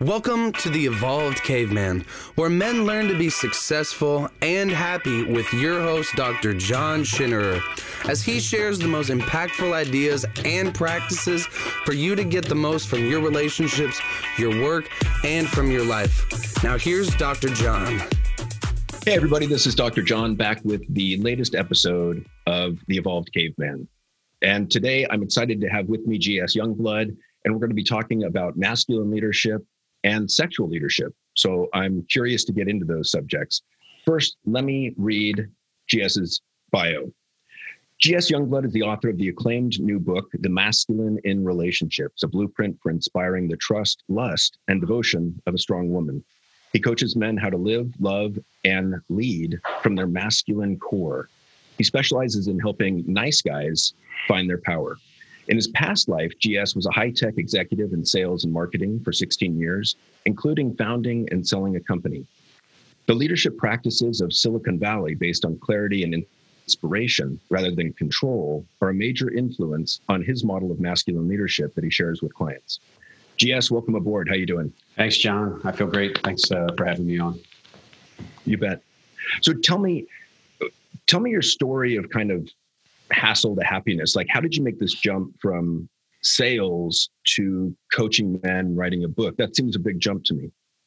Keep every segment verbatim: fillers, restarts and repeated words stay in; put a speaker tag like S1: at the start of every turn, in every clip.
S1: Welcome to the Evolved Caveman, where men learn to be successful and happy with your host, Doctor John Schinnerer, as he shares the most impactful ideas and practices for you to get the most from your relationships, your work, and from your life. Now here's Doctor John.
S2: Hey everybody, this is Doctor John back with the latest episode of the Evolved Caveman. And today I'm excited to have with me G S Youngblood, and we're going to be talking about masculine leadership and sexual leadership. So I'm curious to get into those subjects. First, let me read GS's bio. G S Youngblood is the author of the acclaimed new book, The Masculine in Relationships, a blueprint for inspiring the trust, lust, and devotion of a strong woman. He coaches men how to live, love, and lead from their masculine core. He specializes in helping nice guys find their power. In his past life, G S was a high-tech executive in sales and marketing for sixteen years, including founding and selling a company. The leadership practices of Silicon Valley, based on clarity and inspiration rather than control, are a major influence on his model of masculine leadership that he shares with clients. G S, welcome aboard. How you doing?
S3: Thanks, John. I feel great. Thanks uh, for having me on.
S2: You bet. So tell me, tell me your story of kind of hassle to happiness. Like, how did you make this jump from sales to coaching men, writing a book? That seems a big jump to me.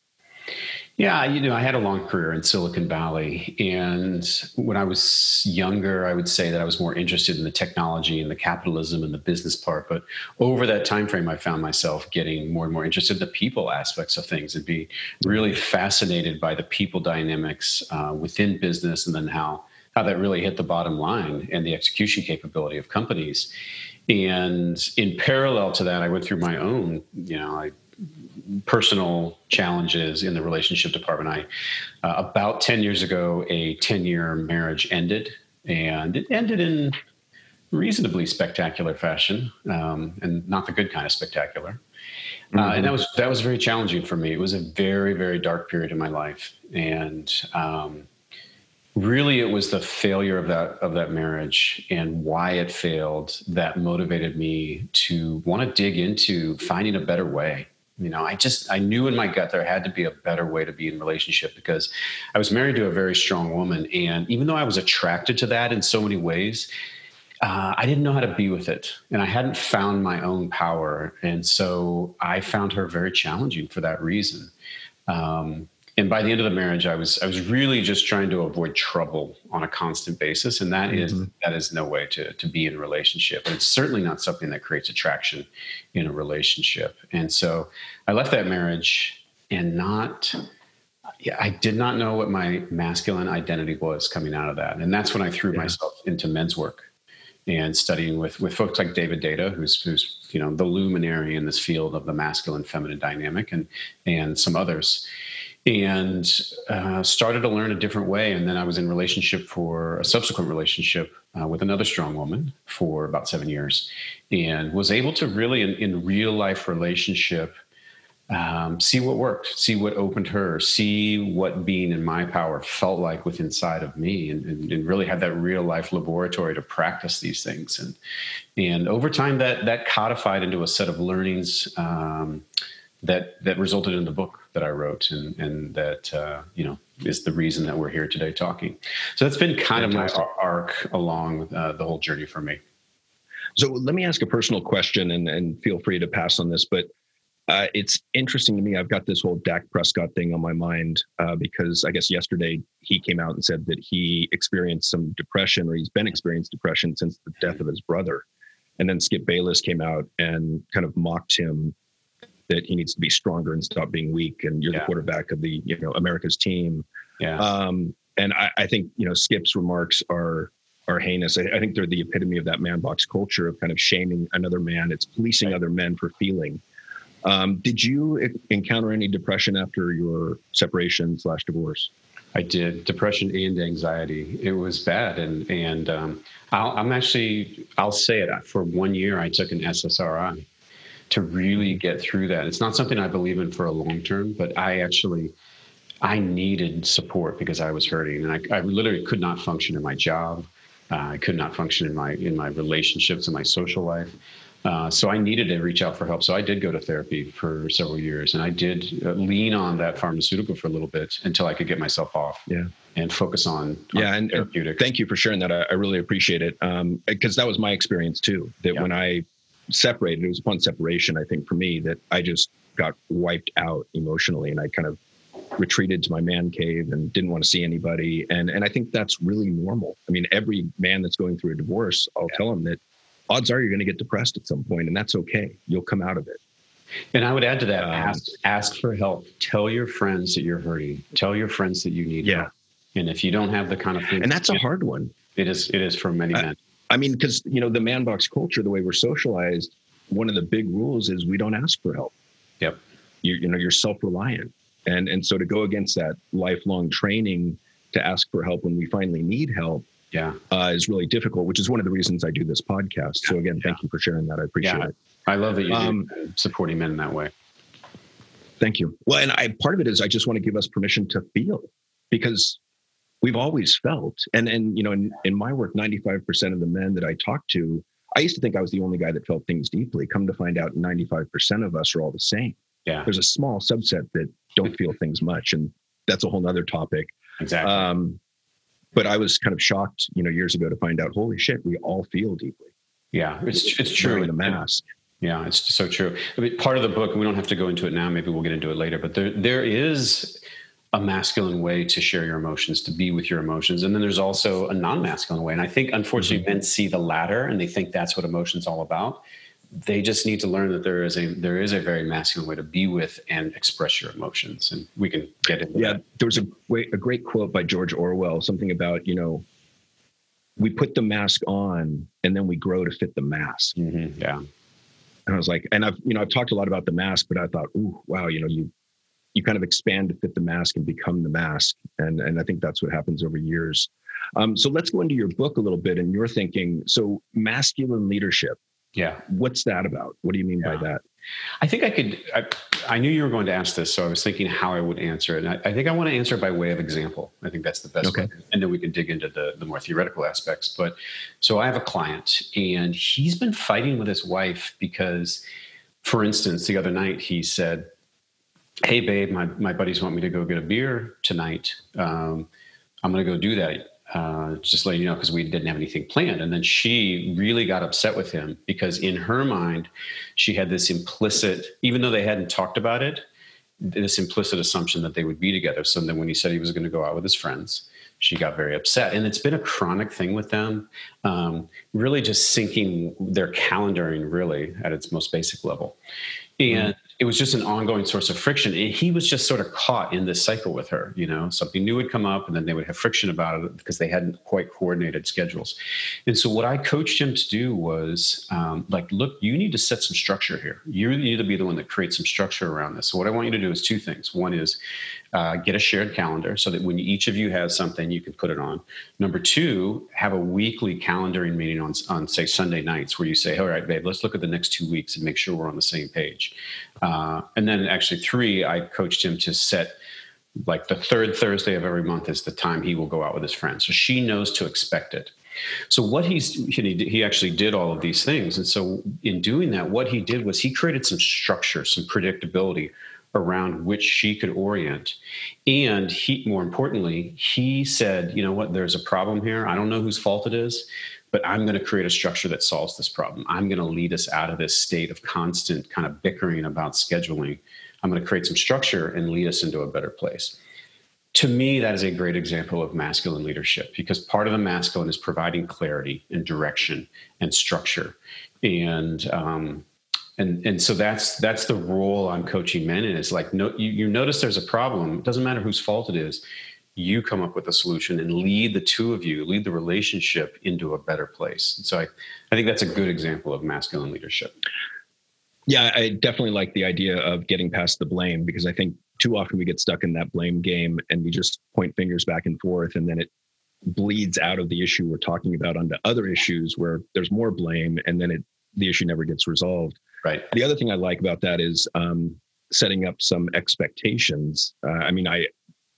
S3: Yeah, you know, I had a long career in Silicon Valley. And when I was younger, I would say that I was more interested in the technology and the capitalism and the business part. But over that time frame, I found myself getting more and more interested in the people aspects of things and be really fascinated by the people dynamics uh, within business, and then how how that really hit the bottom line and the execution capability of companies. And in parallel to that, I went through my own, you know, I, personal challenges in the relationship department. I, uh, about ten years ago, a ten-year marriage ended, and it ended in reasonably spectacular fashion, um, and not the good kind of spectacular. Mm-hmm. Uh, and that was that was very challenging for me. It was a very, very dark period in my life, and um, really, it was the failure of that of that marriage and why it failed that motivated me to want to dig into finding a better way. You know, I just I knew in my gut there had to be a better way to be in relationship, because I was married to a very strong woman, and even though I was attracted to that in so many ways, uh, I didn't know how to be with it, and I hadn't found my own power, and so I found her very challenging for that reason. Um, And by the end of the marriage, I was I was really just trying to avoid trouble on a constant basis, and that mm-hmm. is that is no way to to be in a relationship. And it's certainly not something that creates attraction in a relationship. And so I left that marriage, and not yeah, I did not know what my masculine identity was coming out of that. And that's when I threw yeah. myself into men's work and studying with with folks like David Deida, who's who's you know the luminary in this field of the masculine feminine dynamic, and and some others. And uh, started to learn a different way. And then I was in relationship for a subsequent relationship uh, with another strong woman for about seven years, and was able to really, in, in real life relationship, um, see what worked, see what opened her, see what being in my power felt like within inside of me, and, and, and really had that real life laboratory to practice these things. And and over time, that that codified into a set of learnings um, that that resulted in the book that I wrote, and, and that, uh, you know, is the reason that we're here today talking. So that's been kind Fantastic. of my arc along uh, the whole journey for me.
S2: So let me ask a personal question, and, and feel free to pass on this, but uh, it's interesting to me. I've got this whole Dak Prescott thing on my mind uh, because I guess yesterday he came out and said that he experienced some depression, or he's been experiencing depression since the death of his brother. And then Skip Bayless came out and kind of mocked him that he needs to be stronger and stop being weak. And you're yeah. the quarterback of the, you know, America's team.
S3: Yeah.
S2: Um, and I, I think, you know, Skip's remarks are, are heinous. I, I think they're the epitome of that man box culture of kind of shaming another man. It's policing right. other men for feeling. Um, did you encounter any depression after your separation slash divorce?
S3: I did. Depression and anxiety. It was bad. And, and, um, I'll, I'm actually, I'll say it, for one year, I took an S S R I to really get through that. It's not something I believe in for a long term, but I actually, I needed support because I was hurting, and I, I literally could not function in my job. Uh, I could not function in my in my relationships and my social life. Uh, so I needed to reach out for help. So I did go to therapy for several years, and I did uh, lean on that pharmaceutical for a little bit until I could get myself off.
S2: Yeah.
S3: And focus on, on
S2: yeah, and
S3: therapeutic.
S2: Thank you for sharing that. I, I really appreciate it. Um, because that was my experience too. That yeah. when I separated, it was upon separation, I think for me, that I just got wiped out emotionally, and I kind of retreated to my man cave and didn't want to see anybody. And and I think that's really normal. I mean, every man that's going through a divorce, I'll yeah. tell him that odds are you're going to get depressed at some point, and that's okay. You'll come out of it.
S3: And I would add to that, um, ask, ask for help. Tell your friends that you're hurting. Tell your friends that you need
S2: yeah.
S3: help. And if you don't have the kind of thing,
S2: and that's a hard one.
S3: It is. It is for many men.
S2: I, I mean, because you know the man box culture, the way we're socialized, one of the big rules is we don't ask for help.
S3: Yep.
S2: You you know you're self-reliant, and and so to go against that lifelong training to ask for help when we finally need help,
S3: yeah,
S2: uh, is really difficult. Which is one of the reasons I do this podcast. So again,
S3: yeah.
S2: thank you for sharing that. I appreciate
S3: yeah.
S2: it.
S3: I love that you're
S2: um,
S3: supporting men in that way.
S2: Thank you. Well, and I part of it is I just want to give us permission to feel, because we've always felt, and and you know, in, in my work, ninety-five percent of the men that I talk to, I used to think I was the only guy that felt things deeply. Come to find out, ninety-five percent of us are all the same.
S3: Yeah.
S2: There's a small subset that don't feel things much, and that's a whole nother topic.
S3: Exactly.
S2: Um, but I was kind of shocked, you know, years ago to find out, holy shit, we all feel deeply.
S3: Yeah, it's it's true.
S2: Wearing the mask.
S3: Yeah, it's so true. I mean, part of the book, we don't have to go into it now. Maybe we'll get into it later. But there there is a masculine way to share your emotions, to be with your emotions. And then there's also a non-masculine way. And I think, unfortunately, mm-hmm. men see the latter and they think that's what emotion's all about. They just need to learn that there is a there is a very masculine way to be with and express your emotions. And we can get into
S2: yeah,
S3: that.
S2: There was a, a great quote by George Orwell, something about, you know, we put the mask on and then we grow to fit the mask.
S3: Mm-hmm. Yeah.
S2: And I was like, and I've, you know, I've talked a lot about the mask, but I thought, ooh, wow, you know, you, you kind of expand to fit the mask and become the mask. And, and I think that's what happens over years. Um, so let's go into your book a little bit and your thinking. So masculine leadership.
S3: Yeah.
S2: What's that about? What do you mean yeah. by that?
S3: I think I could, I, I knew you were going to ask this, so I was thinking how I would answer it. And I, I think I want to answer it by way of example. I think that's the best
S2: okay.
S3: way. And then we can dig into the, the more theoretical aspects. But so I have a client and he's been fighting with his wife because, for instance, the other night he said, hey, babe, my, my buddies want me to go get a beer tonight. Um, I'm going to go do that. Uh, just letting you know, because we didn't have anything planned. And then she really got upset with him because in her mind, she had this implicit, even though they hadn't talked about it, this implicit assumption that they would be together. So then when he said he was going to go out with his friends, she got very upset. And it's been a chronic thing with them, um, really just syncing their calendaring really at its most basic level. And mm. it was just an ongoing source of friction. And he was just sort of caught in this cycle with her, you know, something new would come up and then they would have friction about it because they hadn't quite coordinated schedules. And so what I coached him to do was um, like, look, you need to set some structure here. You need to be the one that creates some structure around this. So what I want you to do is two things. One is uh, get a shared calendar so that when each of you has something, you can put it on. Number two, have a weekly calendaring meeting on, on say, Sunday nights where you say, all right, babe, let's look at the next two weeks and make sure we're on the same page. Uh, and then actually three, I coached him to set like the third Thursday of every month is the time he will go out with his friends. So she knows to expect it. So what he's, he, he actually did all of these things. And so in doing that, what he did was he created some structure, some predictability around which she could orient. And he, more importantly, he said, you know what, there's a problem here. I don't know whose fault it is, but I'm going to create a structure that solves this problem. I'm going to lead us out of this state of constant kind of bickering about scheduling. I'm going to create some structure and lead us into a better place. To me, that is a great example of masculine leadership because part of the masculine is providing clarity and direction and structure. And, um, and, and so that's, that's the role I'm coaching men in is like, no, you, you notice there's a problem. It doesn't matter whose fault it is. You come up with a solution and lead the two of you, lead the relationship into a better place. So I, I think that's a good example of masculine leadership.
S2: Yeah, I definitely like the idea of getting past the blame because I think too often we get stuck in that blame game and we just point fingers back and forth and then it bleeds out of the issue we're talking about onto other issues where there's more blame and then it the issue never gets resolved.
S3: Right.
S2: The other thing I like about that is um, setting up some expectations. Uh, I mean, I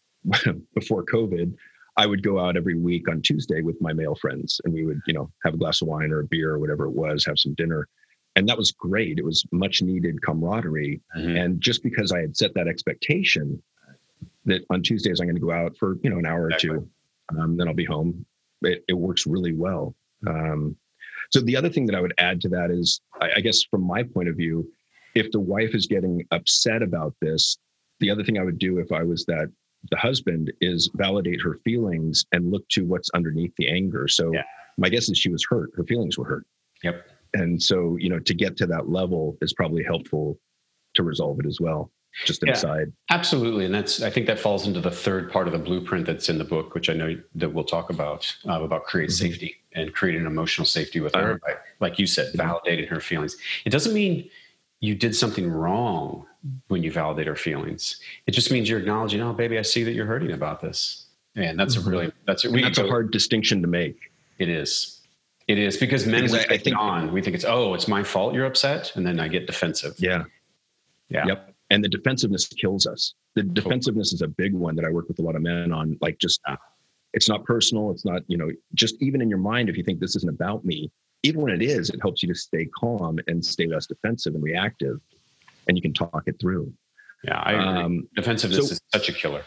S2: before COVID, I would go out every week on Tuesday with my male friends and we would, you know, have a glass of wine or a beer or whatever it was, have some dinner. and that was great. It was much needed camaraderie. Mm-hmm. And just because I had set that expectation that on Tuesdays I'm going to go out for, you know, an hour exactly. or two, um, then I'll be home. It, it works really well. Um, so the other thing that I would add to that is, I, I guess from my point of view, if the wife is getting upset about this, the other thing I would do if I was that the husband is validate her feelings and look to what's underneath the anger. So yeah. my guess is she was hurt. Her feelings were hurt.
S3: Yep.
S2: And so, you know, to get to that level is probably helpful to resolve it as well. Just an
S3: yeah,
S2: aside.
S3: Absolutely. And that's, I think that falls into the third part of the blueprint that's in the book, which I know that we'll talk about, uh, about create mm-hmm. safety and creating emotional safety with her. Uh, like you said, mm-hmm. validating her feelings. It doesn't mean you did something wrong when you validate her feelings. It just means you're acknowledging, oh, baby, I see that you're hurting about this. And that's mm-hmm. a really, that's a,
S2: we that's a hard distinction to make.
S3: It is. It is because men, because I, I think on, we think it's, oh, it's my fault you're upset. And then I get defensive.
S2: Yeah.
S3: Yeah.
S2: Yep. And the defensiveness kills us. The defensiveness is a big one that I work with a lot of men on. Like, just, it's not personal. It's not, you know, just even in your mind, if you think this isn't about me, even when it is, it helps you to stay calm and stay less defensive and reactive, and you can talk it through.
S3: Yeah, I agree. Um, Defensiveness so, is such a killer.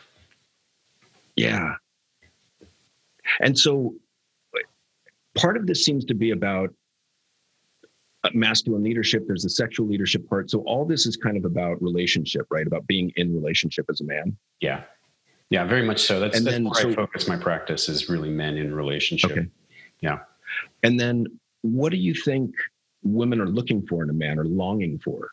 S2: Yeah. And so part of this seems to be about masculine leadership. There's the sexual leadership part. So all this is kind of about relationship, right? About being in relationship as a man.
S3: Yeah. Yeah, very much so. That's,
S2: and
S3: that's
S2: then,
S3: where
S2: so,
S3: I focus my practice is really men in relationship.
S2: Okay.
S3: Yeah.
S2: And then what do you think women are looking for in a man or longing for?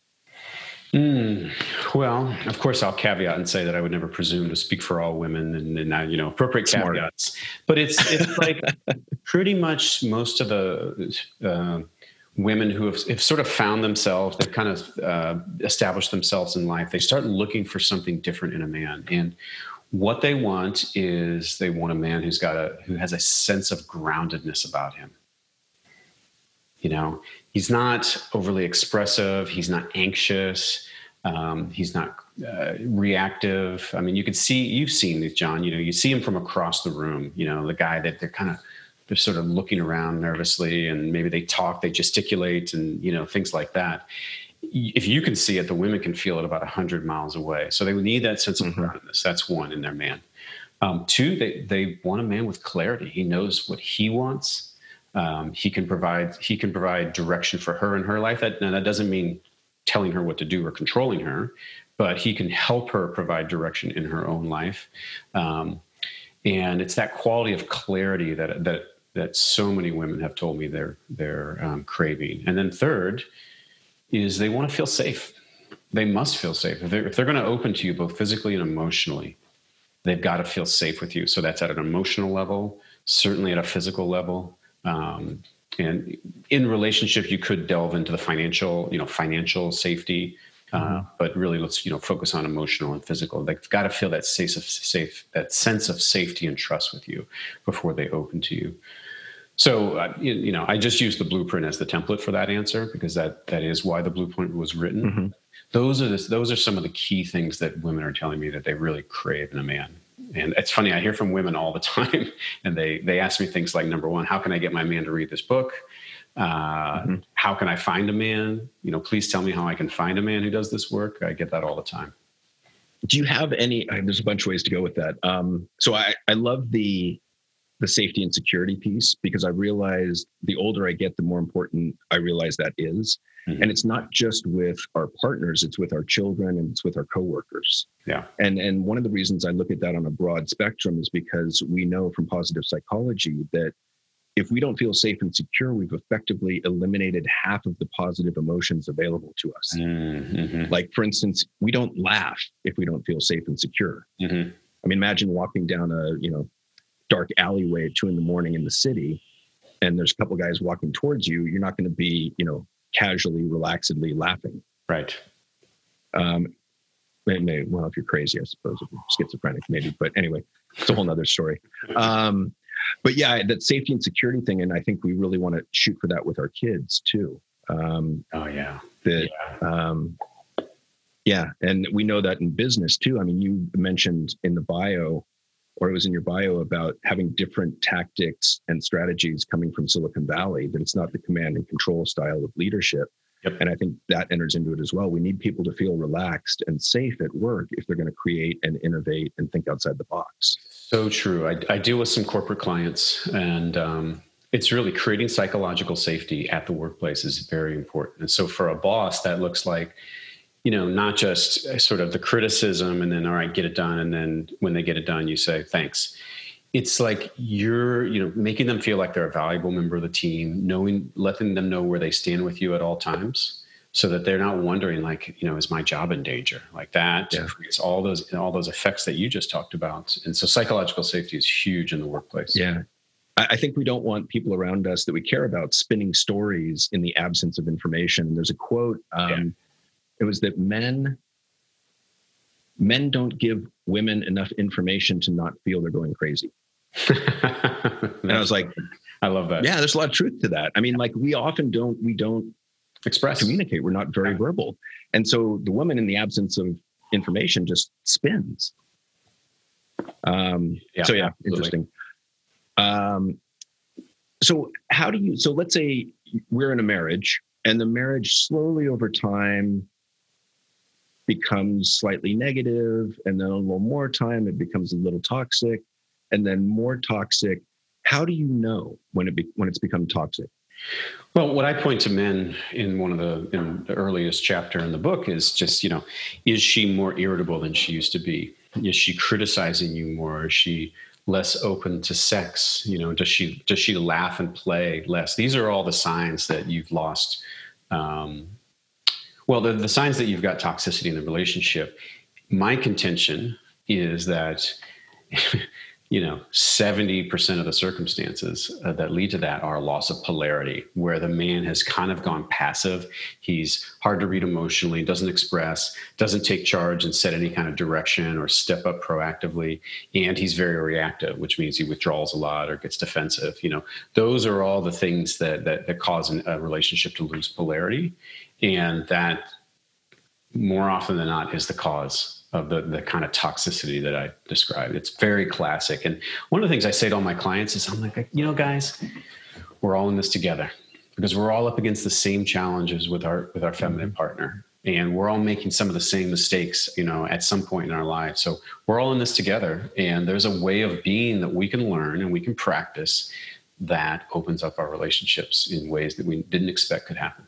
S3: Mm, well, of course, I'll caveat and say that I would never presume to speak for all women and, and I, you know, appropriate
S2: Smart.
S3: caveats. But it's it's like pretty much most of the uh, women who have, have sort of found themselves, they've kind of uh, established themselves in life. They start looking for something different in a man. And what they want is they want a man who's got a who has a sense of groundedness about him. You know, he's not overly expressive. He's not anxious. Um, he's not uh, reactive. I mean, you could see, you've seen this, John, you know, you see him from across the room, you know, the guy that they're kind of, they're sort of looking around nervously and maybe they talk, they gesticulate and, you know, things like that. If you can see it, the women can feel it about a hundred miles away. So they would need that sense of mm-hmm. groundedness. That's one in their man. Um, two, they, they want a man with clarity. He knows what he wants. Um, he can provide he can provide direction for her in her life. That, now, that doesn't mean telling her what to do or controlling her, but he can help her provide direction in her own life. Um, and it's that quality of clarity that that that so many women have told me they're they're um, craving. And then third is they want to feel safe. They must feel safe. If they're, if they're going to open to you both physically and emotionally, they've got to feel safe with you. So that's at an emotional level, certainly at a physical level. Um, and in relationship, you could delve into the financial, you know, financial safety, uh, mm-hmm. but really let's, you know, focus on emotional and physical. They've got to feel that safe, safe, that sense of safety and trust with you before they open to you. So, uh, you, you know, I just use the blueprint as the template for that answer because that, that is why the blueprint was written. Mm-hmm. Those are the, those are some of the key things that women are telling me that they really crave in a man. And it's funny, I hear from women all the time and they, they ask me things like, number one, how can I get my man to read this book? Uh, mm-hmm. How can I find a man? You know, please tell me how I can find a man who does this work. I get that all the time.
S2: Do you have any, uh, there's a bunch of ways to go with that. Um, so I, I love the, the safety and security piece because I realized the older I get, the more important I realize that is. Mm-hmm. And it's not just with our partners, it's with our children and it's with our coworkers.
S3: Yeah.
S2: And and one of the reasons I look at that on a broad spectrum is because we know from positive psychology that if we don't feel safe and secure, we've effectively eliminated half of the positive emotions available to us. Mm-hmm. Like, for instance, we don't laugh if we don't feel safe and secure. Mm-hmm. I mean, imagine walking down a, you know, dark alleyway at two in the morning in the city, and there's a couple guys walking towards you. You're not going to be, you know, casually, relaxedly laughing.
S3: Right.
S2: Um, maybe, well, if you're crazy, I suppose, if you're schizophrenic, maybe. But anyway, it's a whole nother story. Um, but yeah, that safety and security thing, and I think we really want to shoot for that with our kids too. Um,
S3: oh yeah.
S2: That, yeah. Um, yeah, and we know that in business too. I mean, you mentioned in the bio or it was in your bio about having different tactics and strategies coming from Silicon Valley, that it's not the command and control style of leadership.
S3: Yep.
S2: And I think that enters into it as well. We need people to feel relaxed and safe at work if they're going to create and innovate and think outside the box.
S3: So true. I, I deal with some corporate clients, and um, it's really creating psychological safety at the workplace is very important. And so for a boss, that looks like, you know, not just sort of the criticism and then, all right, get it done. And then when they get it done, you say, thanks. It's like you're, you know, making them feel like they're a valuable member of the team, knowing, letting them know where they stand with you at all times, so that they're not wondering, like, you know, is my job in danger? Like that yeah. creates all those, all those effects that you just talked about. And so psychological safety is huge in the workplace.
S2: Yeah. I think we don't want people around us that we care about spinning stories in the absence of information. There's a quote, um, yeah. it was that men, men don't give women enough information to not feel they're going crazy. And I was like,
S3: I love that.
S2: Yeah, there's a lot of truth to that. I mean, like we often don't, we don't
S3: express,
S2: communicate. We're not very yeah. verbal. And so the woman in the absence of information just spins. Um, yeah, so yeah, absolutely. Interesting. Um, so how do you, so let's say we're in a marriage and the marriage slowly over time becomes slightly negative, and then a little more time, it becomes a little toxic, and then more toxic. How do you know when it be, when it's become toxic?
S3: Well, what I point to men in one of the, in the earliest chapter in the book is just, you know, is she more irritable than she used to be? Is she criticizing you more? Is she less open to sex? You know, does she, does she laugh and play less? These are all the signs that you've lost. Um, well, the, the signs that you've got toxicity in the relationship. My contention is that, you know, seventy percent of the circumstances uh, that lead to that are a loss of polarity, where the man has kind of gone passive. He's hard to read emotionally, doesn't express, doesn't take charge and set any kind of direction or step up proactively. And he's very reactive, which means he withdraws a lot or gets defensive. You know, those are all the things that, that, that cause an, a relationship to lose polarity. And that more often than not is the cause of the, the kind of toxicity that I described. It's very classic. And one of the things I say to all my clients is, I'm like, you know, guys, we're all in this together, because we're all up against the same challenges with our, with our feminine partner. And we're all making some of the same mistakes, you know, at some point in our lives. So we're all in this together. And there's a way of being that we can learn and we can practice that opens up our relationships in ways that we didn't expect could happen.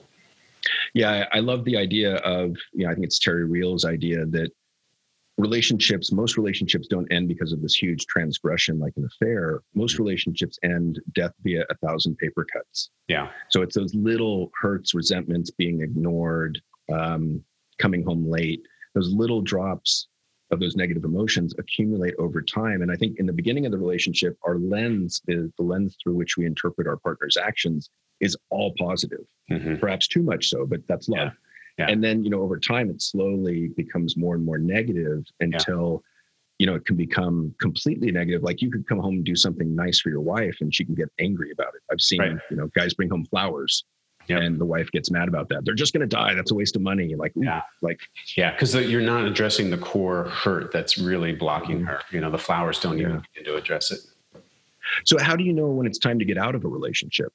S2: Yeah, I love the idea of, you know, I think it's Terry Real's idea that relationships, most relationships don't end because of this huge transgression like an affair. Most relationships end death via a thousand paper cuts.
S3: Yeah.
S2: So it's those little hurts, resentments, being ignored, um, coming home late, those little drops of those negative emotions accumulate over time. And I think in the beginning of the relationship, our lens is the lens through which we interpret our partner's actions is all positive, mm-hmm. perhaps too much so, but that's love.
S3: Yeah. Yeah.
S2: And then, you know, over time, it slowly becomes more and more negative until, yeah. you know, it can become completely negative. Like you could come home and do something nice for your wife and she can get angry about it. I've seen, right. you know, guys bring home flowers yep. and the wife gets mad about that. They're just going to die. That's a waste of money. Like, ooh,
S3: yeah.
S2: like,
S3: yeah. Cause you're not addressing the core hurt that's really blocking mm-hmm. her. You know, the flowers don't yeah. even begin to address it.
S2: So how do you know when it's time to get out of a relationship?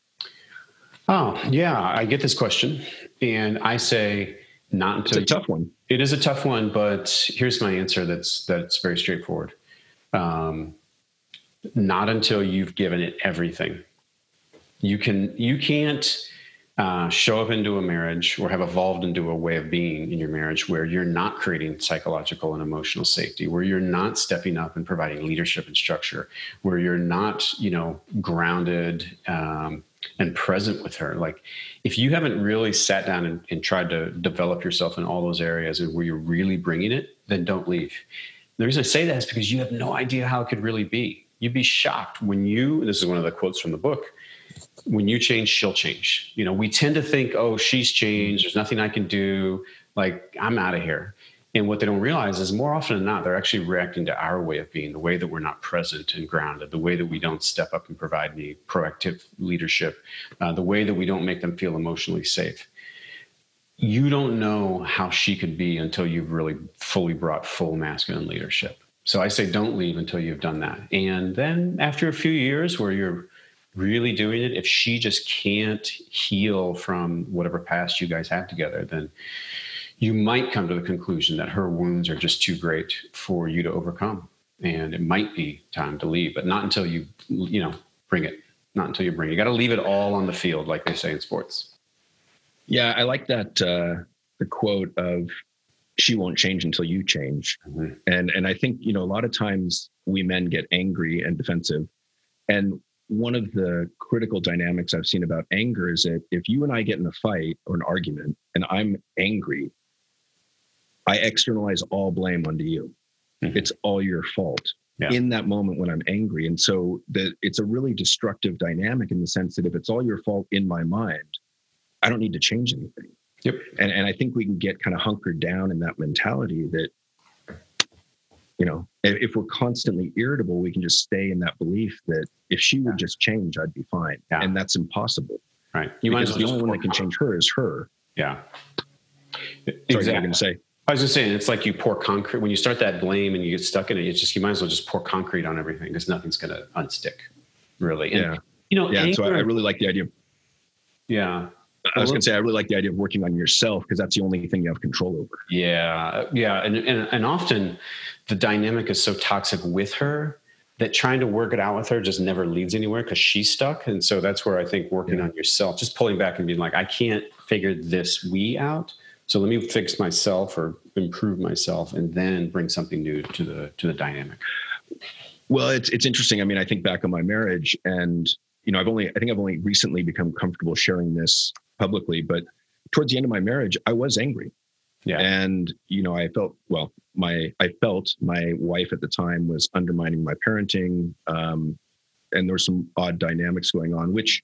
S3: Oh, yeah. I get this question and I say not until...
S2: It's a tough one.
S3: It is a tough one, but here's my answer that's that's very straightforward. Um, not until you've given it everything. You can, you can't uh, show up into a marriage or have evolved into a way of being in your marriage where you're not creating psychological and emotional safety, where you're not stepping up and providing leadership and structure, where you're not, you know, grounded, um, and present with her. Like if you haven't really sat down and, and tried to develop yourself in all those areas and where you're really bringing it, then don't leave. The reason I say that is because you have no idea how it could really be. You'd be shocked when you, this is one of the quotes from the book, when you change, she'll change. You know, we tend to think, oh, she's changed. There's nothing I can do. Like I'm out of here. And what they don't realize is more often than not, they're actually reacting to our way of being, the way that we're not present and grounded, the way that we don't step up and provide any proactive leadership, uh, the way that we don't make them feel emotionally safe. You don't know how she could be until you've really fully brought full masculine leadership. So I say don't leave until you've done that. And then after a few years where you're really doing it, if she just can't heal from whatever past you guys have together, then you might come to the conclusion that her wounds are just too great for you to overcome. And it might be time to leave, but not until you, you know, bring it, not until you bring it. You got to leave it all on the field, like they say in sports.
S2: Yeah, I like that, uh, the quote of, she won't change until you change. Mm-hmm. And and I think, you know, a lot of times we men get angry and defensive. And one of the critical dynamics I've seen about anger is that if you and I get in a fight or an argument and I'm angry, I externalize all blame onto you. Mm-hmm. It's all your fault yeah. in that moment when I'm angry. And so the, it's a really destructive dynamic in the sense that if it's all your fault in my mind, I don't need to change anything.
S3: Yep.
S2: And and I think we can get kind of hunkered down in that mentality that, you know, if, if we're constantly irritable, we can just stay in that belief that if she would just change, I'd be fine. Yeah. And that's impossible.
S3: Right.
S2: You might as well the only one that can change her is her.
S3: Yeah.
S2: Sorry, exactly. What you're going to say.
S3: I was just saying, it's like you pour concrete. When you start that blame and you get stuck in it, it's just, you might as well just pour concrete on everything because nothing's going to unstick, really. And,
S2: yeah.
S3: You know,
S2: yeah.
S3: anger,
S2: So I, I really like the idea. Of,
S3: yeah.
S2: I was going to say, I really like the idea of working on yourself because that's the only thing you have control over.
S3: Yeah. Yeah. And, and, and often the dynamic is so toxic with her that trying to work it out with her just never leads anywhere because she's stuck. And so that's where I think working yeah. on yourself, just pulling back and being like, I can't figure this we out. So let me fix myself or improve myself and then bring something new to the, to the dynamic.
S2: Well, it's, it's interesting. I mean, I think back on my marriage and, you know, I've only, I think I've only recently become comfortable sharing this publicly, but towards the end of my marriage, I was angry.
S3: Yeah.
S2: And, you know, I felt, well, my, I felt my wife at the time was undermining my parenting. Um, and there were some odd dynamics going on, which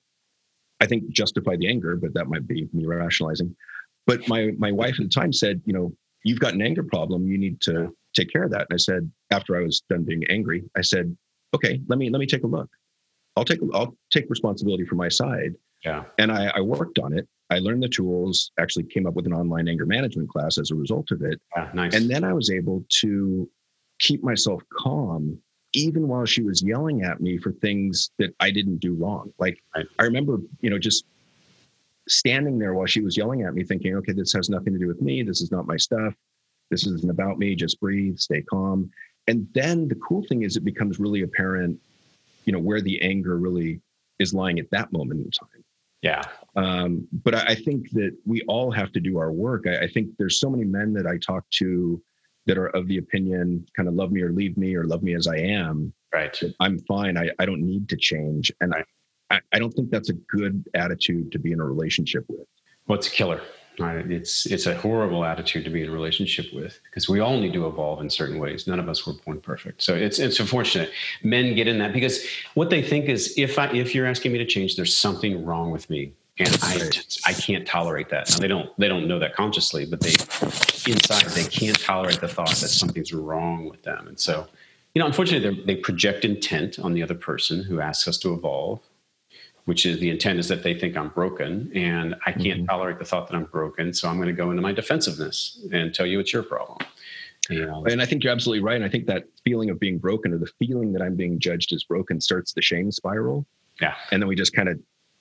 S2: I think justify the anger, but that might be me rationalizing. But my, my wife at the time said, you know, you've got an anger problem. You need to take care of that. And I said, after I was done being angry, I said, okay, let me, let me take a look. I'll take, I'll take responsibility for my side.
S3: Yeah.
S2: And I, I worked on it. I learned the tools, actually came up with an online anger management class as a result of it.
S3: Yeah, nice.
S2: And then I was able to keep myself calm, even while she was yelling at me for things that I didn't do wrong. Like
S3: right.
S2: I remember, you know, just standing there while she was yelling at me thinking, okay, this has nothing to do with me. This is not my stuff. This isn't about me. Just breathe, stay calm. And then the cool thing is it becomes really apparent, you know, where the anger really is lying at that moment in time.
S3: Yeah.
S2: Um, but I, I think that we all have to do our work. I, I think there's so many men that I talk to that are of the opinion, kind of love me or leave me or love me as I am.
S3: Right.
S2: I'm fine. I, I don't need to change. And I, I, I don't think that's a good attitude to be in a relationship with.
S3: Well, it's a killer. Right? It's it's a horrible attitude to be in a relationship with because we all need to evolve in certain ways. None of us were born perfect. So it's it's unfortunate. Men get in that because what they think is if I if you're asking me to change, there's something wrong with me. And I just, I can't tolerate that. Now they don't they don't know that consciously, but they inside they can't tolerate the thought that something's wrong with them. And so, you know, unfortunately they project intent on the other person who asks us to evolve, which is the intent is that they think I'm broken and I can't mm-hmm. tolerate the thought that I'm broken. So I'm going to go into my defensiveness and tell you it's your problem. You know?
S2: And I think you're absolutely right. And I think that feeling of being broken or the feeling that I'm being judged as broken starts the shame spiral.
S3: Yeah.
S2: And then we just kind of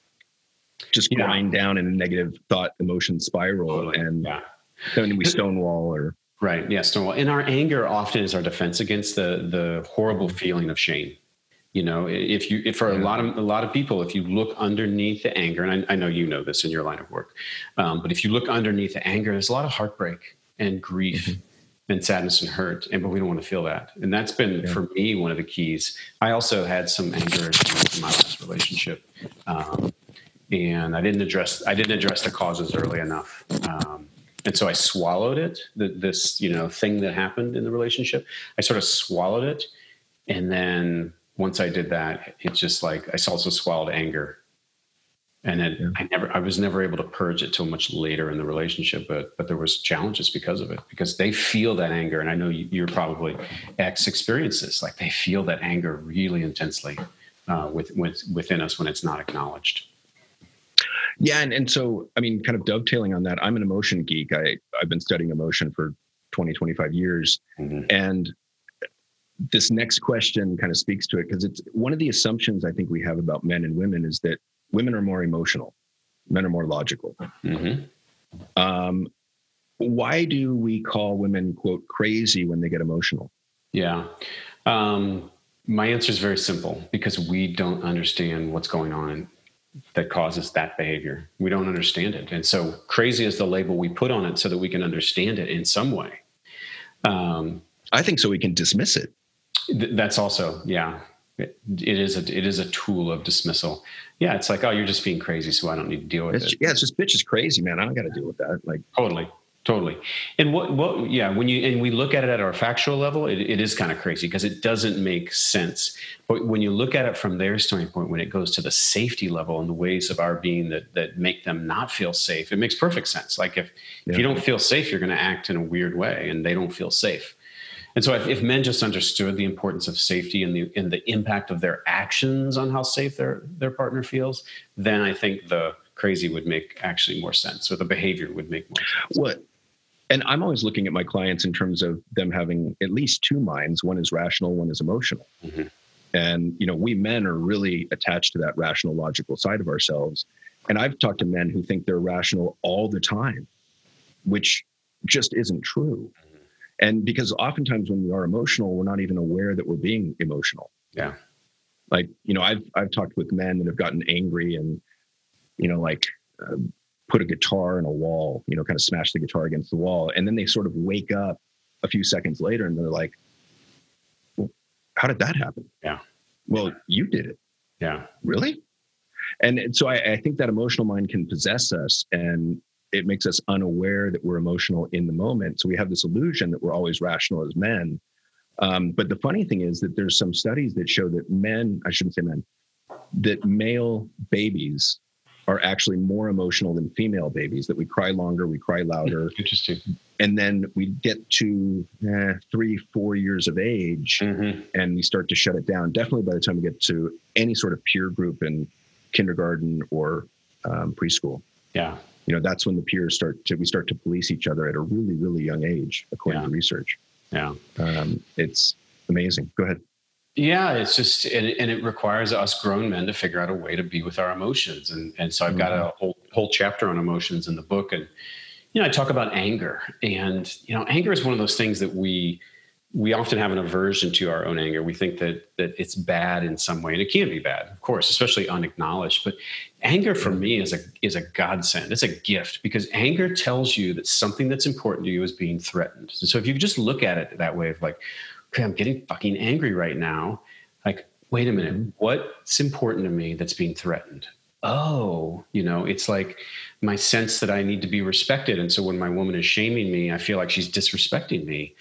S2: just yeah. grind down in a negative thought, emotion spiral. Totally. And yeah. then we stonewall or.
S3: Right. Yeah. Stonewall. And our anger often is our defense against the, the horrible feeling of shame. You know, if you, if for a lot of, a lot of people, if you look underneath the anger, and I, I know, you know, this in your line of work, um, but if you look underneath the anger, there's a lot of heartbreak and grief mm-hmm. and sadness and hurt. And, but we don't want to feel that. And that's been yeah. for me, one of the keys. I also had some anger in my last relationship. Um, and I didn't address, I didn't address the causes early enough. Um, and so I swallowed it, the, this, you know, thing that happened in the relationship. I sort of swallowed it. And then once I did that, it's just like I also swallowed anger, and then yeah. I never, I was never able to purge it till much later in the relationship. But but there was challenges because of it, because they feel that anger, and I know you, you're probably ex experienced this. Like they feel that anger really intensely uh, with, with within us when it's not acknowledged.
S2: Yeah, and and so I mean, kind of dovetailing on that, I'm an emotion geek. I I've been studying emotion for twenty, twenty-five years, mm-hmm. and this next question kind of speaks to it, because it's one of the assumptions I think we have about men and women is that women are more emotional, men are more logical.
S3: Mm-hmm.
S2: Um, why do we call women, quote, crazy when they get emotional?
S3: Yeah. Um, my answer is very simple, because we don't understand what's going on that causes that behavior. We don't understand it. And so crazy is the label we put on it so that we can understand it in some way. Um,
S2: I think so we can dismiss it.
S3: th- that's also, yeah, it, it is a, it is a tool of dismissal. Yeah. It's like, oh, you're just being crazy, so I don't need to deal with
S2: It's,
S3: it.
S2: yeah, it's just, bitch is crazy, man. I don't got to deal with that. Like,
S3: Totally. Totally. And what, what, yeah, when you, and we look at it at our factual level, it, it is kind of crazy because it doesn't make sense. But when you look at it from their standpoint, when it goes to the safety level and the ways of our being that, that make them not feel safe, it makes perfect sense. Like if,
S2: yeah.
S3: if you don't feel safe, you're going to act in a weird way, and they don't feel safe. And so if, if men just understood the importance of safety and the, and the impact of their actions on how safe their, their partner feels, then I think the crazy would make actually more sense, or the behavior would make more sense.
S2: What? And I'm always looking at my clients in terms of them having at least two minds. One is rational, one is emotional.
S3: Mm-hmm.
S2: And, you know, we men are really attached to that rational, logical side of ourselves. And I've talked to men who think they're rational all the time, which just isn't true. Mm-hmm. And because oftentimes when we are emotional, we're not even aware that we're being emotional.
S3: Yeah.
S2: Like, you know, I've, I've talked with men that have gotten angry and, you know, like, uh, put a guitar in a wall, you know, kind of smash the guitar against the wall. And then they sort of wake up a few seconds later and they're like, well, how did that happen?
S3: Yeah.
S2: Well, you did it.
S3: Yeah.
S2: Really? And so I, I think that emotional mind can possess us, and it makes us unaware that we're emotional in the moment. So we have this illusion that we're always rational as men. Um, but the funny thing is that there's some studies that show that men, I shouldn't say men, that male babies are actually more emotional than female babies, that we cry longer, we cry louder.
S3: Interesting.
S2: And then we get to eh, three, four years of age, mm-hmm. and we start to shut it down. Definitely by the time we get to any sort of peer group in kindergarten or um, preschool.
S3: Yeah.
S2: You know, that's when the peers start to, we start to police each other at a really, really young age, according
S3: yeah.
S2: to research.
S3: Yeah.
S2: Um, it's amazing. Go ahead.
S3: Yeah, it's just, and it, and it requires us grown men to figure out a way to be with our emotions. And, and so I've got a whole, whole chapter on emotions in the book. And, you know, I talk about anger, and, you know, anger is one of those things that we, we often have an aversion to our own anger. We think that, that it's bad in some way, and it can be bad, of course, especially unacknowledged. But anger for me is a, is a godsend. It's a gift, because anger tells you that something that's important to you is being threatened. And so if you just look at it that way of like, okay, I'm getting fucking angry right now. Like, wait a minute, what's important to me that's being threatened? Oh, you know, it's like my sense that I need to be respected. And so when my woman is shaming me, I feel like she's disrespecting me.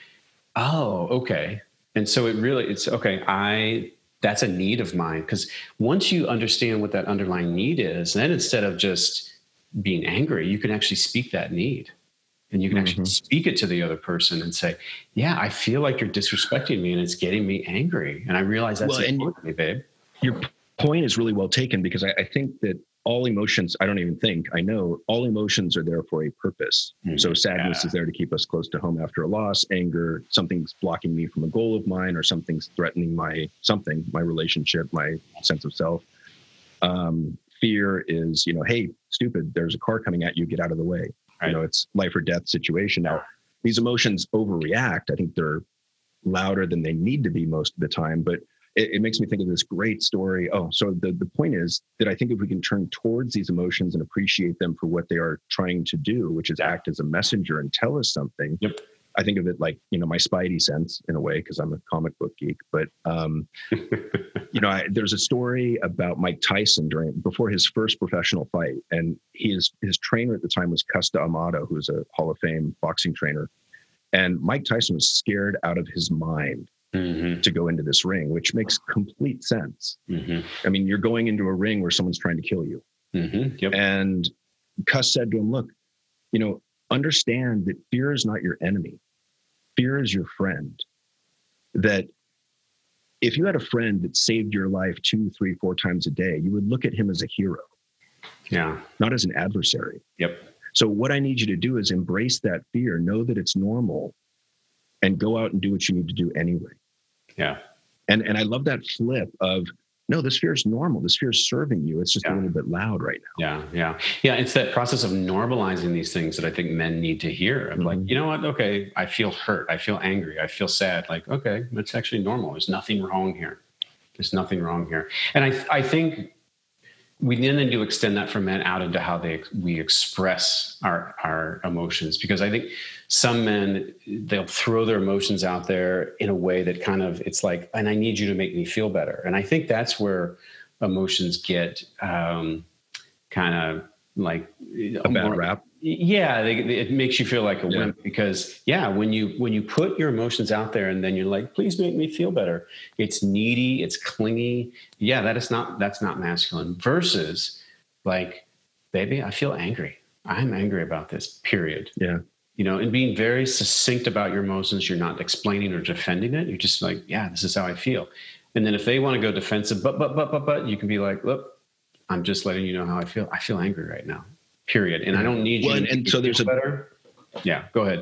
S3: Oh, okay. And so it really, it's okay. I, that's a need of mine. Because once you understand what that underlying need is, then instead of just being angry, you can actually speak that need. And you can actually mm-hmm. speak it to the other person and say, yeah, I feel like you're disrespecting me and it's getting me angry. And I realize that's well, important to me, babe.
S2: Your point is really well taken, because I, I think that all emotions, I don't even think, I know all emotions are there for a purpose. Mm-hmm. So sadness yeah. is there to keep us close to home after a loss. Anger, something's blocking me from a goal of mine, or something's threatening my something, my relationship, my sense of self. Um, fear is, you know, hey, stupid, there's a car coming at you, get out of the way. Right. You know, it's life or death situation. Now, these emotions overreact. I think they're louder than they need to be most of the time, but it, it makes me think of this great story. Oh, so the, the point is that I think if we can turn towards these emotions and appreciate them for what they are trying to do, which is act as a messenger and tell us something. Yep. I think of it like, you know, my Spidey sense in a way, because I'm a comic book geek. But, um, you know, I, there's a story about Mike Tyson during before his first professional fight. And his his trainer at the time was Custa Amato, who was a Hall of Fame boxing trainer. And Mike Tyson was scared out of his mind mm-hmm. to go into this ring, which makes complete sense. Mm-hmm. I mean, you're going into a ring where someone's trying to kill you. Mm-hmm. Yep. And Cus said to him, look, you know, understand that fear is not your enemy. Fear is your friend. That if you had a friend that saved your life two, three, four times a day, you would look at him as a hero.
S3: Yeah.
S2: Not as an adversary.
S3: Yep.
S2: So what I need you to do is embrace that fear, know that it's normal, and go out and do what you need to do anyway.
S3: Yeah.
S2: And and I love that flip of, no, this fear is normal. This fear is serving you. It's just
S3: Yeah.
S2: a little bit loud right now.
S3: Yeah, yeah, yeah. It's that process of normalizing these things that I think men need to hear. Of like,
S2: Mhm.
S3: you know what? Okay, I feel hurt. I feel angry. I feel sad. Like, okay, that's actually normal. There's nothing wrong here. There's nothing wrong here. And I, I think we then need to extend that for men out into how they we express our our emotions, because I think some men, they'll throw their emotions out there in a way that kind of, it's like, and I need you to make me feel better. And I think that's where emotions get um, kind of like
S2: A bad rap.
S3: Yeah, they, it makes you feel like a
S2: Yeah.
S3: wimp, because yeah, when you when you put your emotions out there and then you're like, please make me feel better, it's needy, it's clingy. Yeah, that is not that's not masculine. Versus like, baby, I feel angry. I'm angry about this. Period.
S2: Yeah.
S3: You know, and being very succinct about your emotions. You're not explaining or defending it. You're just like, yeah, this is how I feel. And then if they want to go defensive, but but but but but, you can be like, look, I'm just letting you know how I feel. I feel angry right now. Period. And I don't need
S2: Well,
S3: you
S2: and,
S3: to
S2: and
S3: make me
S2: so there's
S3: feel
S2: a
S3: better. Yeah, go ahead.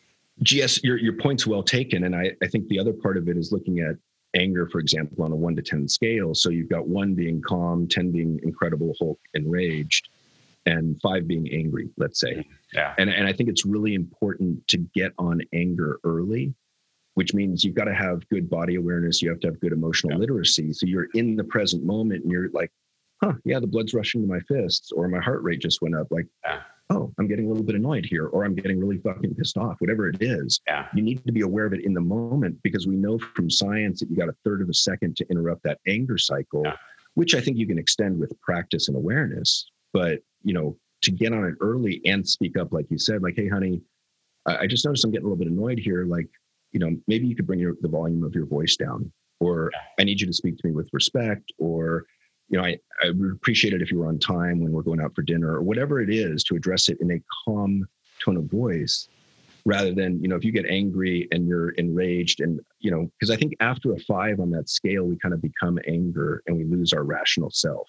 S2: G S, your your point's well taken. And I, I think the other part of it is looking at anger, for example, on a one to ten scale. So you've got one being calm, ten being incredible, Hulk, enraged, and five being angry, let's say.
S3: Yeah.
S2: And, and I think it's really important to get on anger early, which means you've got to have good body awareness. You have to have good emotional
S3: Yeah.
S2: literacy. So you're in the present moment and you're like, huh, yeah, the blood's rushing to my fists, or my heart rate just went up. Like,
S3: Yeah.
S2: oh, I'm getting a little bit annoyed here, or I'm getting really fucking pissed off, whatever it is.
S3: Yeah.
S2: You need to be aware of it in the moment, because we know from science that you got a third of a second to interrupt that anger cycle,
S3: Yeah.
S2: which I think you can extend with practice and awareness. But, you know, to get on it early and speak up, like you said, like, hey, honey, I, I just noticed I'm getting a little bit annoyed here. Like, you know, maybe you could bring your, the volume of your voice down, or
S3: Yeah.
S2: I need you to speak to me with respect, or, you know, I, I would appreciate it if you were on time when we're going out for dinner, or whatever it is, to address it in a calm tone of voice, rather than, you know, if you get angry and you're enraged and, you know, because I think after a five on that scale, we kind of become anger and we lose our rational self.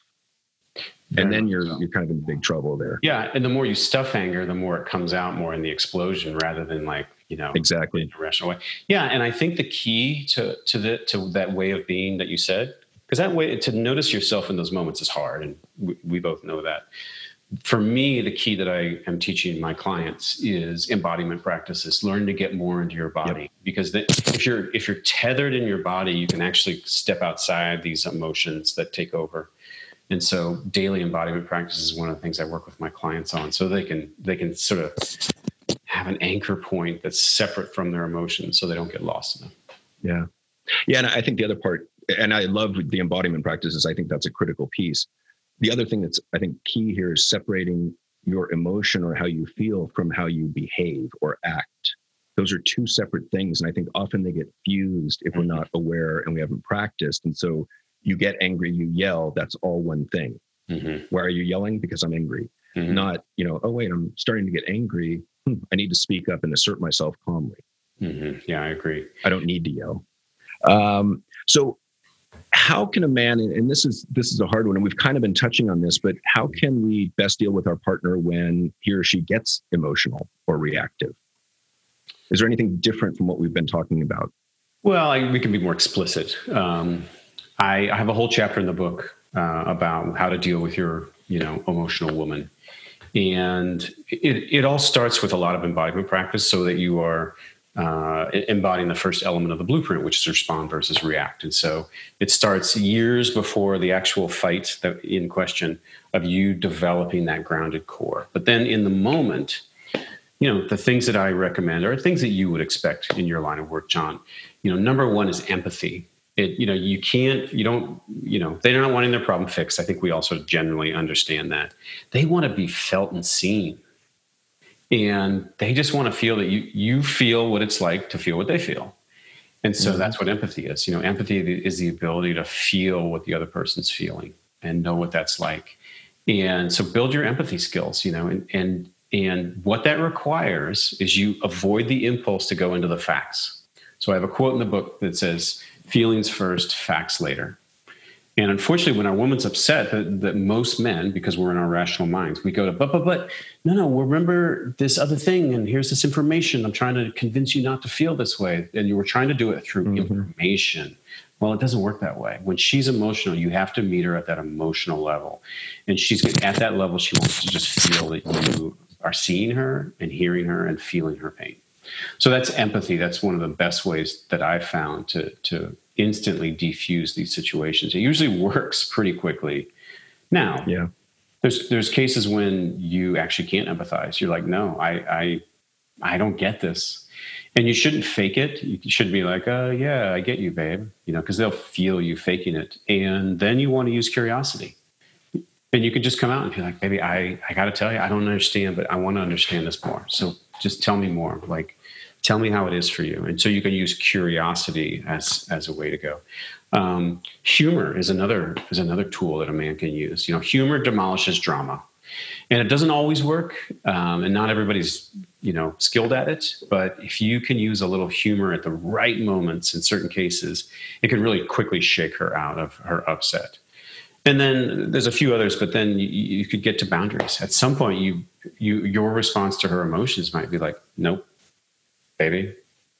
S2: And then you're you're kind of in big trouble there.
S3: Yeah. And the more you stuff anger, the more it comes out more in the explosion, rather than like, you know,
S2: Exactly.
S3: in a rational way. Yeah. And I think the key to to the to that way of being that you said, because that way to notice yourself in those moments is hard. And we, we both know that. For me, the key that I am teaching my clients is embodiment practices. Learn to get more into your body,
S2: Yep.
S3: because the, if you're if you're tethered in your body, you can actually step outside these emotions that take over. And so, daily embodiment practice is one of the things I work with my clients on, so they can they can sort of have an anchor point that's separate from their emotions, so they don't get lost in them.
S2: Yeah. Yeah. And I think the other part, and I love the embodiment practices, I think that's a critical piece. The other thing that's, I think, key here is separating your emotion or how you feel from how you behave or act. Those are two separate things. And I think often they get fused if we're not aware and we haven't practiced. And so you get angry, you yell, that's all one thing.
S3: Mm-hmm.
S2: Why are you yelling? Because I'm angry.
S3: Mm-hmm.
S2: Not, you know, oh, wait, I'm starting to get angry. Hmm, I need to speak up and assert myself calmly.
S3: Mm-hmm. Yeah, I agree.
S2: I don't need to yell. Um, so how can a man, and this is this is a hard one, and we've kind of been touching on this, but how can we best deal with our partner when he or she gets emotional or reactive? Is there anything different from what we've been talking about?
S3: Well, I, we can be more explicit. Um, I, I have a whole chapter in the book uh, about how to deal with your, you know, emotional woman. And it, it all starts with a lot of embodiment practice, so that you are uh, embodying the first element of the blueprint, which is respond versus react. And so it starts years before the actual fight that in question, of you developing that grounded core. But then in the moment, you know, the things that I recommend are things that you would expect in your line of work, John. You know, number one is empathy. It, you know, you can't, you don't, you know, they're not wanting their problem fixed. I think we also generally understand that. They want to be felt and seen. And they just want to feel that you, you feel what it's like to feel what they feel. And so mm-hmm. that's what empathy is. You know, empathy is the ability to feel what the other person's feeling and know what that's like. And so build your empathy skills, you know, and, and, and what that requires is you avoid the impulse to go into the facts. So I have a quote in the book that says, feelings first, facts later. And unfortunately, when our woman's upset, that, that most men, because we're in our rational minds, we go to, but, but, but, no, no, remember this other thing. And here's this information. I'm trying to convince you not to feel this way. And you were trying to do it through mm-hmm. information. Well, it doesn't work that way. When she's emotional, you have to meet her at that emotional level. And she's at that level, she wants to just feel that you are seeing her and hearing her and feeling her pain. So that's empathy. That's one of the best ways that I've found to, to instantly defuse these situations. It usually works pretty quickly. Now,
S2: yeah.
S3: there's there's cases when you actually can't empathize. You're like, no, I I I don't get this. And you shouldn't fake it. You should be like, uh, yeah, I get you, babe. You know, because they'll feel you faking it. And then you want to use curiosity. And you can just come out and be like, baby, I, I got to tell you, I don't understand, but I want to understand this more. So just tell me more. Like, tell me how it is for you. And so you can use curiosity as, as a way to go. Um, humor is another, is another tool that a man can use. You know, humor demolishes drama. And it doesn't always work. Um, and not everybody's, you know, skilled at it. But if you can use a little humor at the right moments in certain cases, it can really quickly shake her out of her upset. And then there's a few others, but then you, you could get to boundaries. At some point, you, you, your response to her emotions might be like, nope, baby,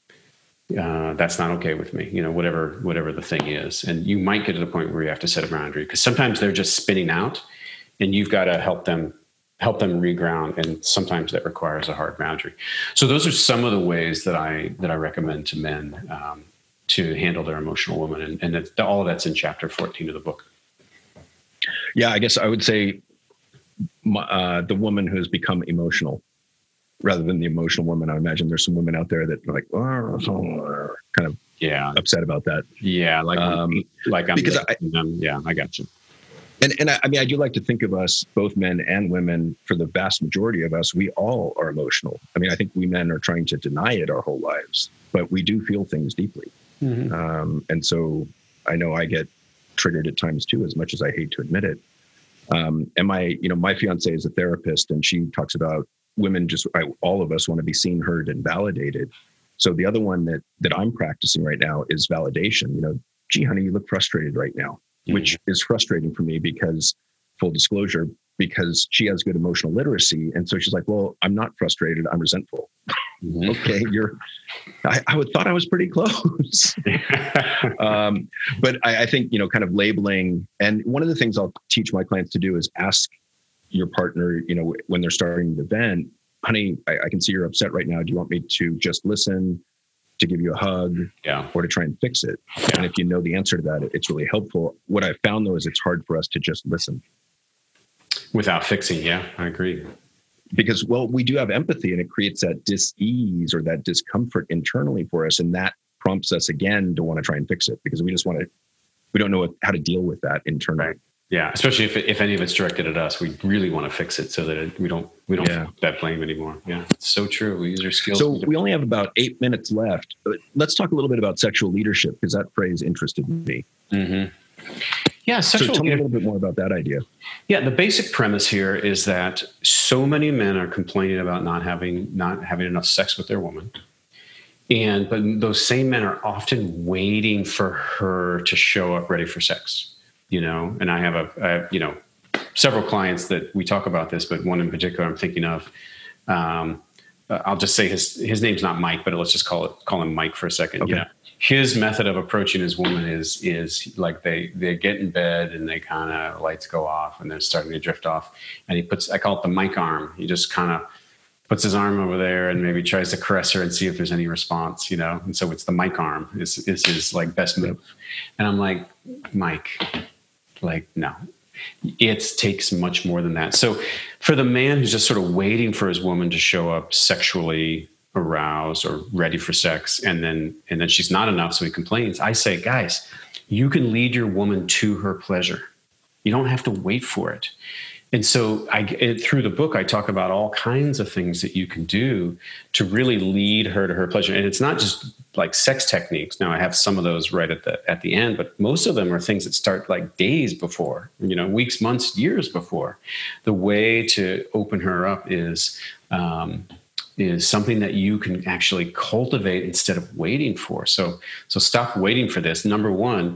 S3: uh, that's not okay with me. You know, whatever, whatever the thing is. And you might get to the point where you have to set a boundary, because sometimes they're just spinning out and you've got to help them, help them reground. And sometimes that requires a hard boundary. So those are some of the ways that I, that I recommend to men um, to handle their emotional woman. And, and it, all of that's in chapter fourteen of the book.
S2: Yeah, I guess I would say uh, the woman who has become emotional rather than the emotional woman. I imagine there's some women out there that are like, oh, kind of
S3: yeah
S2: upset about that.
S3: Yeah, like um, like I'm
S2: because
S3: I, them. Yeah, I got you.
S2: And and I, I mean, I do like to think of us, both men and women. For the vast majority of us, we all are emotional. I mean, I think we men are trying to deny it our whole lives, but we do feel things deeply. Mm-hmm. Um, and so I know I get triggered at times too, as much as I hate to admit it. Um, and my, you know, my fiance is a therapist, and she talks about women just, I, all of us want to be seen, heard, and validated. So the other one that that I'm practicing right now is validation. You know, gee, honey, you look frustrated right now, mm-hmm. which is frustrating for me because, full disclosure, because she has good emotional literacy. And so she's like, well, I'm not frustrated, I'm resentful. Mm-hmm. Okay, you're, I, I would thought I was pretty close. um, but I, I think, you know, kind of labeling. And one of the things I'll teach my clients to do is ask your partner, you know, when they're starting the vent, honey, I, I can see you're upset right now. Do you want me to just listen, to give you a hug,
S3: yeah. or
S2: to try and fix it?
S3: Yeah.
S2: And if you know the answer to that, it's really helpful. What I've found, though, is it's hard for us to just listen.
S3: Without fixing, yeah, I agree.
S2: Because, well, we do have empathy, and it creates that dis-ease or that discomfort internally for us. And that prompts us again to want to try and fix it, because we just want to, we don't know what, how to deal with that internally.
S3: Right. Yeah, especially if if any of it's directed at us, we really want to fix it so that it, we don't we don't
S2: yeah.
S3: feel that blame anymore. Yeah, it's so true. We use our skills.
S2: So we only have about eight minutes left. Let's talk a little bit about sexual leadership, because that phrase interested me.
S3: Mm-hmm. Yeah, sexual.
S2: So tell me a little bit more about that idea.
S3: Yeah, the basic premise here is that so many men are complaining about not having not having enough sex with their woman. And but those same men are often waiting for her to show up ready for sex. You know, and I have a, I have, you know, several clients that we talk about this, but one in particular I'm thinking of. Um, I'll just say his his name's not Mike, but let's just call it call him Mike for a second.
S2: Okay.
S3: You know, his method of approaching his woman is is like they they get in bed and they kind of lights go off and they're starting to drift off, and he puts, I call it the Mike arm. He just kind of puts his arm over there and maybe tries to caress her and see if there's any response, you know. And so it's the Mike arm is is his like best move. And I'm like, Mike. Like, no, it takes much more than that. So for the man who's just sort of waiting for his woman to show up sexually aroused or ready for sex, and then and then she's not enough, so he complains, I say, guys, you can lead your woman to her pleasure. You don't have to wait for it. And so I, it, through the book, I talk about all kinds of things that you can do to really lead her to her pleasure. And it's not just like sex techniques. Now, I have some of those right at the at the end, but most of them are things that start like days before, you know, weeks, months, years before. The way to open her up is um, is something that you can actually cultivate instead of waiting for. So, so stop waiting for this. Number one,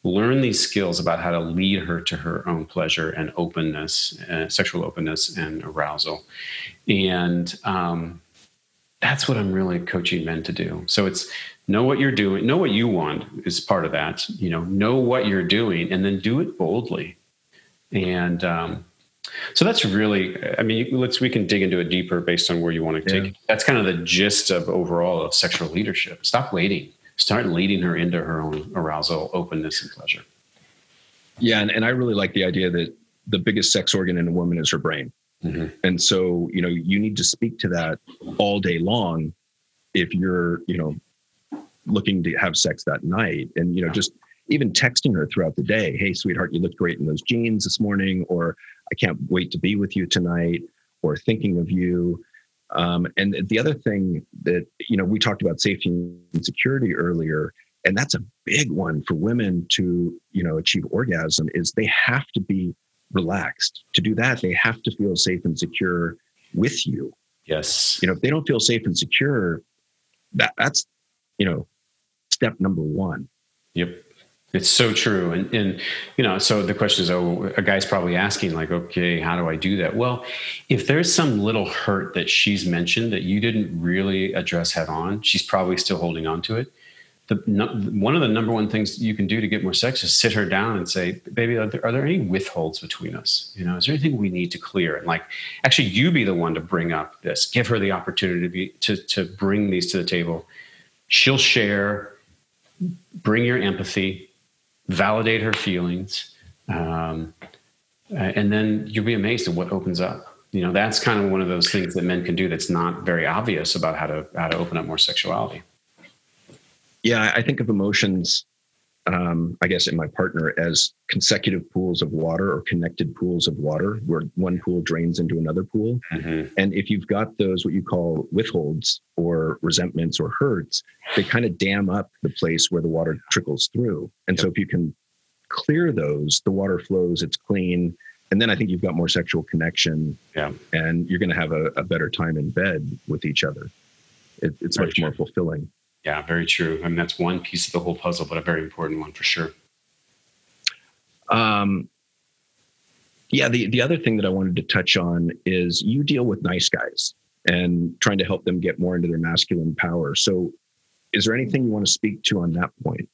S3: learn these skills about how to lead her to her own pleasure and openness, uh, sexual openness and arousal. And um, that's what I'm really coaching men to do. So it's know what you're doing, know what you want is part of that, you know, know what you're doing and then do it boldly. And um, so that's really, I mean, let's, we can dig into it deeper based on where you want to take
S2: yeah.
S3: it. That's kind of the gist of overall of sexual leadership. Stop waiting. Start leading her into her own arousal, openness, and pleasure.
S2: Yeah. And, and I really like the idea that the biggest sex organ in a woman is her brain. Mm-hmm. And so, you know, you need to speak to that all day long if you're, you know, looking to have sex that night. And, you know, just even texting her throughout the day. Hey, sweetheart, you looked great in those jeans this morning, or I can't wait to be with you tonight, or thinking of you. Um, and the other thing that, you know, we talked about safety and security earlier, and that's a big one for women to, you know, achieve orgasm, is they have to be relaxed. To do that, they have to feel safe and secure with you.
S3: Yes.
S2: You know, if they don't feel safe and secure, that that's, you know, step number one.
S3: Yep. It's so true. And, and, you know, so the question is, oh, a guy's probably asking like, okay, how do I do that? Well, if there's some little hurt that she's mentioned that you didn't really address head on, she's probably still holding on to it. The no, one of the number one things you can do to get more sex is sit her down and say, baby, are there, are there any withholds between us? You know, is there anything we need to clear? And like, actually, you be the one to bring up this, give her the opportunity to be, to, to bring these to the table. She'll share, bring your empathy, validate her feelings. Um, and then you'll be amazed at what opens up. You know, that's kind of one of those things that men can do that's not very obvious about how to, how to open up more sexuality.
S2: Yeah, I think of emotions, um, I guess, in my partner as consecutive pools of water or connected pools of water where one pool drains into another pool. Mm-hmm. And if you've got those, what you call withholds or resentments or hurts, they kind of dam up the place where the water trickles through. And yep. So if you can clear those, the water flows, it's clean. And then I think you've got more sexual connection, yeah. and you're going to have a, a better time in bed with each other. It, it's Very much true. More fulfilling.
S3: Yeah, very true. I mean, that's one piece of the whole puzzle, but a very important one for sure.
S2: Um, yeah, the, the other thing that I wanted to touch on is you deal with nice guys and trying to help them get more into their masculine power. So is there anything you want to speak to on that point?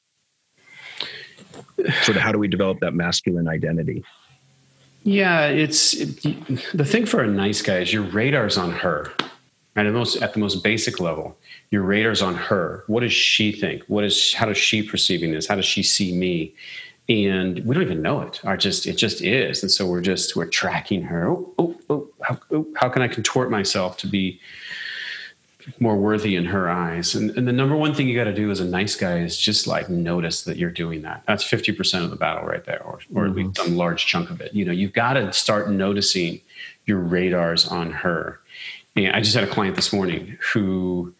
S2: Sort of how do we develop that masculine identity?
S3: Yeah, it's it, the thing for a nice guy is your radar's on her. At the most, at the most basic level, your radar's on her. What does she think? What is? How does she perceiving this? How does she see me? And we don't even know it. Our just it just is. And so we're just we're tracking her. Oh, oh, oh, how, oh, how can I contort myself to be more worthy in her eyes? And, and the number one thing you got to do as a nice guy is just like notice that you're doing that. That's fifty percent of the battle right there, or or at least some large chunk of it. You know, you've got to start noticing your radar's on her. And I just had a client this morning who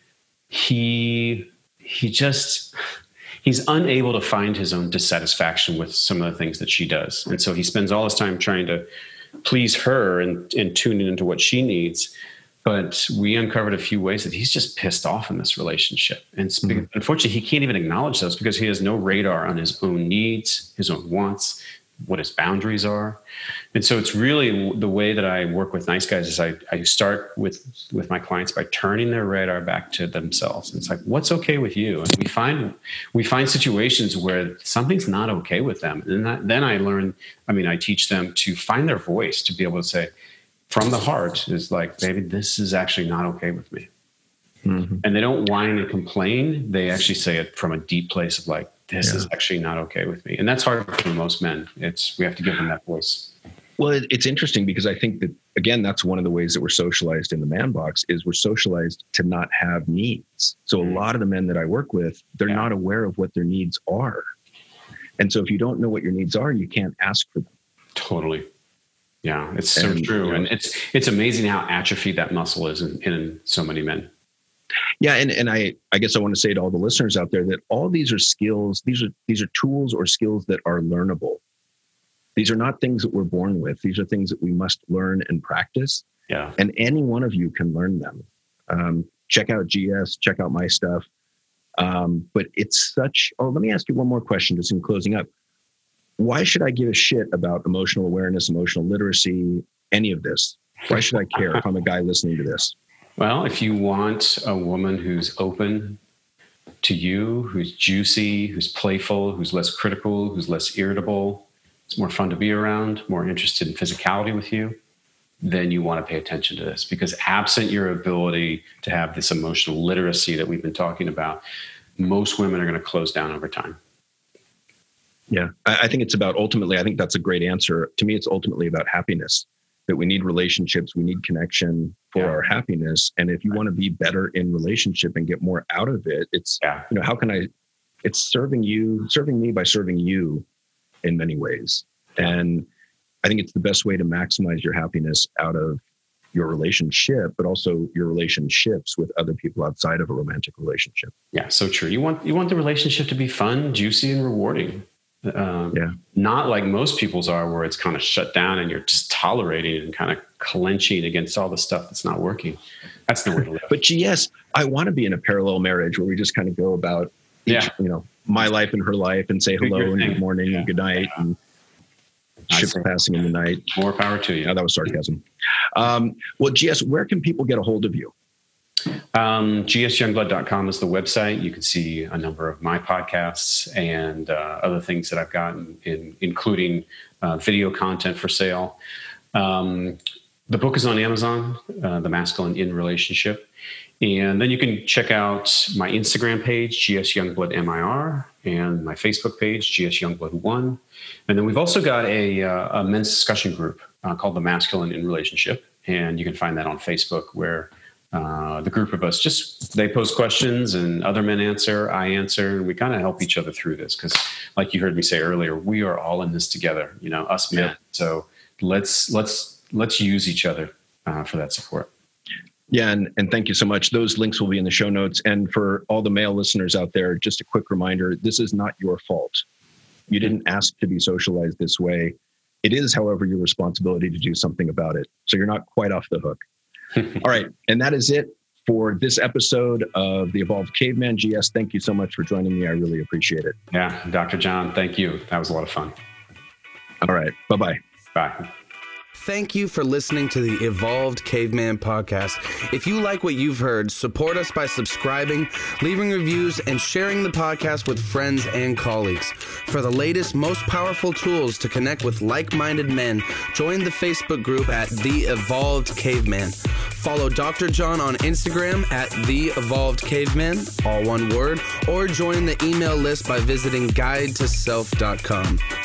S3: he he just he's unable to find his own dissatisfaction with some of the things that she does. And so he spends all his time trying to please her and, and tune into what she needs. But we uncovered a few ways that he's just pissed off in this relationship. And mm-hmm. unfortunately, he can't even acknowledge those because he has no radar on his own needs, his own wants, what his boundaries are. And so it's really the way that I work with nice guys is I, I start with, with my clients by turning their radar back to themselves. And it's like, what's okay with you? And we find, we find situations where something's not okay with them. And that, then I learn, I mean, I teach them to find their voice, to be able to say from the heart is like, baby, this is actually not okay with me. Mm-hmm. And they don't whine and complain. They actually say it from a deep place of like, this yeah. is actually not okay with me. And that's hard for most men. It's, we have to give them that voice.
S2: Well, it, it's interesting because I think that, again, that's one of the ways that we're socialized in the man box is we're socialized to not have needs. So a lot of the men that I work with, they're yeah. not aware of what their needs are. And so if you don't know what your needs are, you can't ask for them.
S3: Totally. Yeah, it's so and, true. You know, and it's, it's amazing how atrophied that muscle is in, in so many men.
S2: Yeah. And, and I, I guess I want to say to all the listeners out there that all these are skills, these are, these are tools or skills that are learnable. These are not things that we're born with. These are things that we must learn and practice.
S3: Yeah.
S2: And any one of you can learn them. Um, check out G S, check out my stuff. Um, but it's such, oh, let me ask you one more question just in closing up. why should I give a shit about emotional awareness, emotional literacy, any of this? Why should I care if I'm a guy listening to this?
S3: Well, if you want a woman who's open to you, who's juicy, who's playful, who's less critical, who's less irritable, it's more fun to be around, more interested in physicality with you, then you want to pay attention to this. Because absent your ability to have this emotional literacy that we've been talking about, most women are going to close down over time.
S2: Yeah, I, I think it's about ultimately, I think that's a great answer. To me, it's ultimately about happiness, that we need relationships, we need connection for yeah. our happiness. And if you want to be better in relationship and get more out of it, it's, yeah. you know, how can I, it's serving you, serving me by serving you in many ways. Yeah. And I think it's the best way to maximize your happiness out of your relationship, but also your relationships with other people outside of a romantic relationship.
S3: Yeah, so true. You want, you want the relationship to be fun, juicy, and rewarding. Um,
S2: yeah.
S3: Not like most people's are, where it's kind of shut down and you're just tolerating it and kind of clenching against all the stuff that's not working. That's the way to live.
S2: But yes, I want to be in a parallel marriage where we just kind of go about each, yeah. you know, my life and her life and say hello and good morning yeah. and good night yeah. and ships passing in the night.
S3: More power to you.
S2: Oh, that was sarcasm. Um, well, G S, where can people get a hold of you?
S3: Um, G S youngblood dot com is the website. You can see a number of my podcasts and uh, other things that I've gotten, in, including uh, video content for sale. Um, the book is on Amazon, uh, The Masculine in Relationship. And then you can check out my Instagram page, G S Youngblood M I R, and my Facebook page, G S Youngblood one. And then we've also got a, uh, a men's discussion group uh, called The Masculine in Relationship. And you can find that on Facebook, where Uh, the group of us, just they pose questions and other men answer, I answer, and we kind of help each other through this. Because like you heard me say earlier, we are all in this together, you know, us men. Yeah. So let's, let's, let's use each other uh, for that support.
S2: Yeah. And, and thank you so much. Those links will be in the show notes. And for all the male listeners out there, just a quick reminder, this is not your fault. You didn't ask to be socialized this way. It is, however, your responsibility to do something about it. So you're not quite off the hook. All right. And that is it for this episode of The Evolved Caveman. G S, thank you so much for joining me. I really appreciate it.
S3: Yeah. Doctor John, thank you. That was a lot of fun.
S2: All right. Bye-bye.
S3: Bye.
S1: Thank you for listening to the Evolved Caveman podcast. If you like what you've heard, support us by subscribing, leaving reviews, and sharing the podcast with friends and colleagues. For the latest, most powerful tools to connect with like-minded men, join the Facebook group at The Evolved Caveman. Follow Doctor John on Instagram at The Evolved Caveman, all one word, or join the email list by visiting guide to self dot com.